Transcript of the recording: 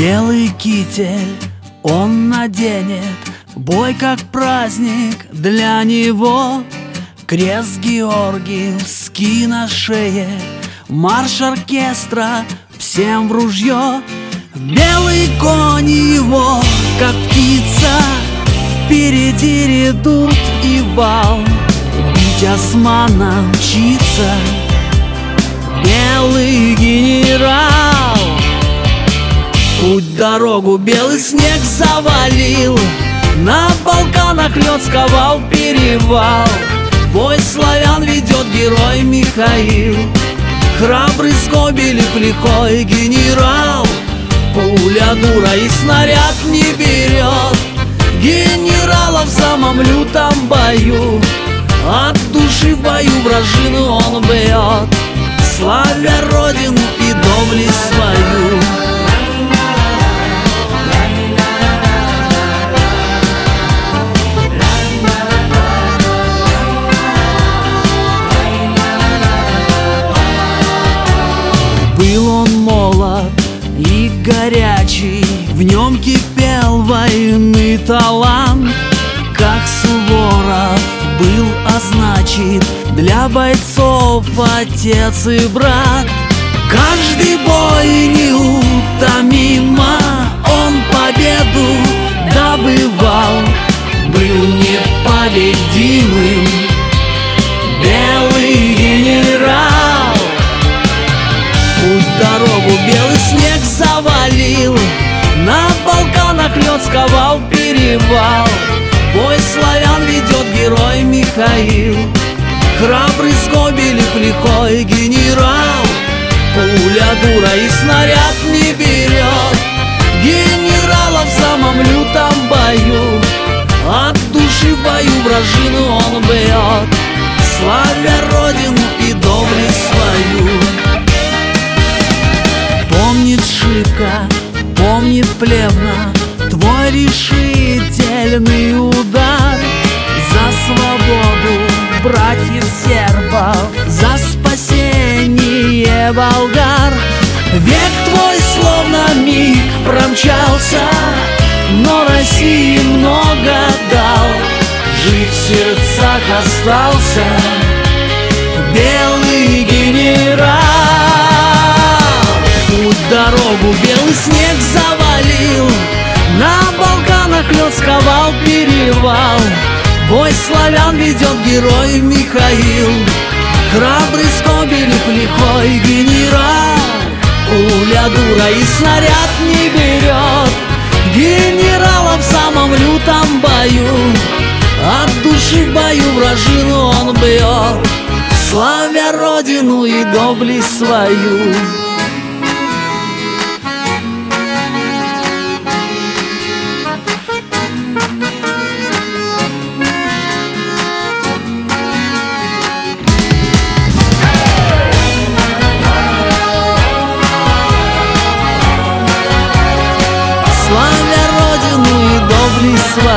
Белый китель он наденет, бой как праздник для него. Крест георгиевский на шее, марш оркестра всем в ружье. Белый конь его, как птица, впереди редут и вал. Бить османа мчится белый генерал. Путь дорогу белый снег завалил, на Балканах лед сковал перевал. Бой славян ведет герой Михаил, храбрый Скобелев лихой генерал. Пуля дура и снаряд не берет генерала в самом лютом бою. От души в бою вражину он бьет, славя родину и доблесть свою. Был он молод и горячий, в нем кипел военный талант. Как Суворов был, а значит, для бойцов отец и брат. Каждый бой неутомимо он победу добывал. Был непобедимым белый генерал. Путь дорогу белый снег завалил, на Балканах лед сковал перевал. Бой славян ведет герой Михаил, храбрый Скобелев лихой генерал. Пуля дура и снаряд не берет генерала в самом лютом бою. От души в бою вражину он бьет, славя родину и доблесть свою. Помнит Шика, помнит Плевна твой решительный удар. За свободу братьев сербов, за спасение болгар. Век твой словно миг промчался, но России много дал. Жив в сердцах остался белый генерал. Путь дорогу белый снег завалил, на Балканах лед сковал перевал. Бой славян ведет герой Михаил, храбрый Скобелев лихой генерал. Пуля дура и снаряд не берет генерала в самом лютом бою. От души в бою вражину он бьет, славя родину и доблесть свою. Славя родину и доблесть свою.